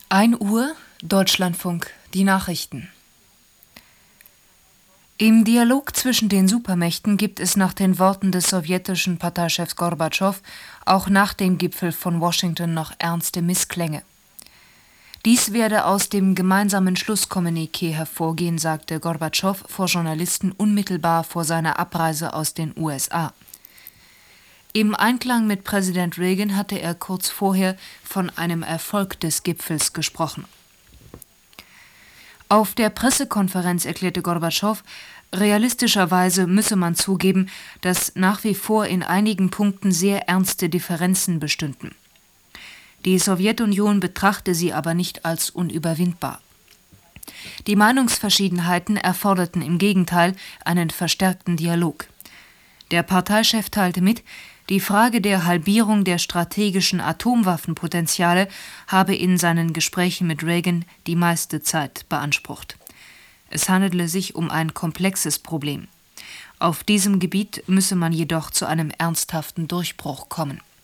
1 Uhr, Deutschlandfunk, die Nachrichten. Im Dialog zwischen den Supermächten gibt es nach den Worten des sowjetischen Parteichefs Gorbatschow auch nach dem Gipfel von Washington noch ernste Missklänge. Dies werde aus dem gemeinsamen Schlusskommuniqué hervorgehen, sagte Gorbatschow vor Journalisten unmittelbar vor seiner Abreise aus den USA. Im Einklang mit Präsident Reagan hatte er kurz vorher von einem Erfolg des Gipfels gesprochen. Auf der Pressekonferenz erklärte Gorbatschow, realistischerweise müsse man zugeben, dass nach wie vor in einigen Punkten sehr ernste Differenzen bestünden. Die Sowjetunion betrachte sie aber nicht als unüberwindbar. Die Meinungsverschiedenheiten erforderten im Gegenteil einen verstärkten Dialog. Der Parteichef teilte mit, die Frage der Halbierung der strategischen Atomwaffenpotenziale habe in seinen Gesprächen mit Reagan die meiste Zeit beansprucht. Es handele sich um ein komplexes Problem. Auf diesem Gebiet müsse man jedoch zu einem ernsthaften Durchbruch kommen.